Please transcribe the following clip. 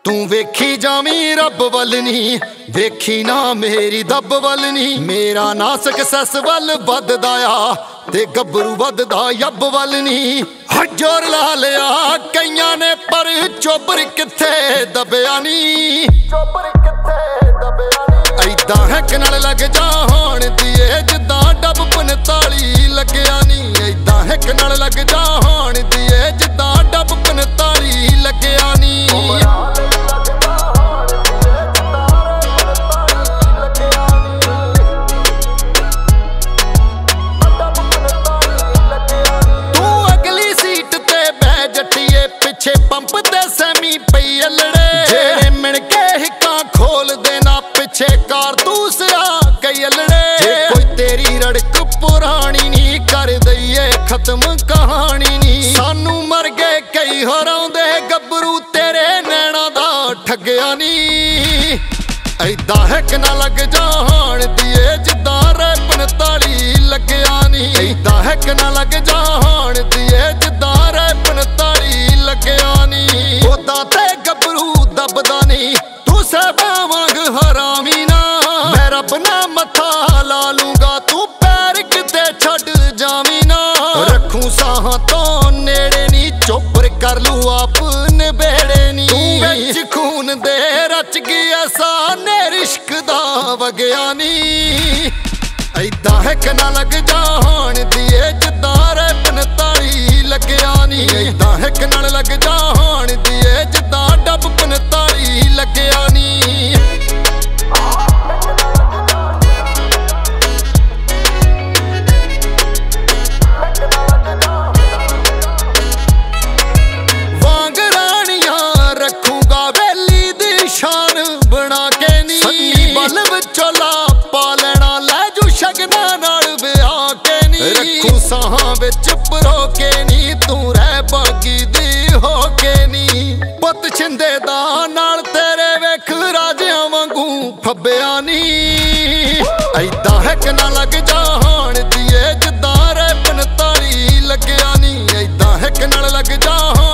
तू वेखी जावी रब वल नी, वेखी ना मेरी दब वल नी। मेरा ना सक्सैस वल वधदा आ ते गब्बरू वधदा यब वल नी। जोर ला लिया कईयां ने पर चोबर किथे दबिया नी। ऐदां हैक नाल लग जा होण दिए जिद्दां डब 45 लग्या नी। ऐदां हैक नाल लग जा होण दिए जिद्दां डब 45 लग्या नी। पिछे पंप ते सैमी पई अलड़े, जे मिण के हिक्का खोल देना पिछे कारतूस आ कई अलड़े। जे कोई तेरी रड़क पुरानी नी कर दईए खत्म कहानी नी। सानू मर गए कई हराउंदे गब्बरू तेरे नैना दा ठगया नी। ऐदां हैक ना लग जा होण दिए जिद्दां रे 45 लग्या नी। ऐदां हैक ना लग जा होण दिए जिद्दां रे 45 लग्या नी। ओदां ते गब्बरू दबदा नी, तू सहबा वांग हरामी ना। मैं रब ना मत्था ला लूंगा, तू पैर किते छड्ड जावी ना। रखूं साहां तो नेड़े नी, चोपर कर लू आप नबेड़े नी। तू विच खून दे रच गया साने इश्क दा वगया नी। ऐदां हैक ना लग जा होण दिए जिद्दां रे 45 लग्या नी। ऐदां हैक नाल लग जा होण दिए जिद्दां डब 45 लग्या नी। वांग रानियां रखूंगा वेली दी शान बना के नी। सन्नी बल विचों ला पा लेना लै जू शगना नाल विआह के नी। रखूं साहां विच परो के नी, तू रह बागी दी हो के नी। पुत छिंदे दा नाल तेरे वेख राजियां वांगू फब्बिया नी। ऐदां हैक ना लग जा होण दिए जिद्दां रे 45 लग्या नी। ऐदां हैक नाल लग जा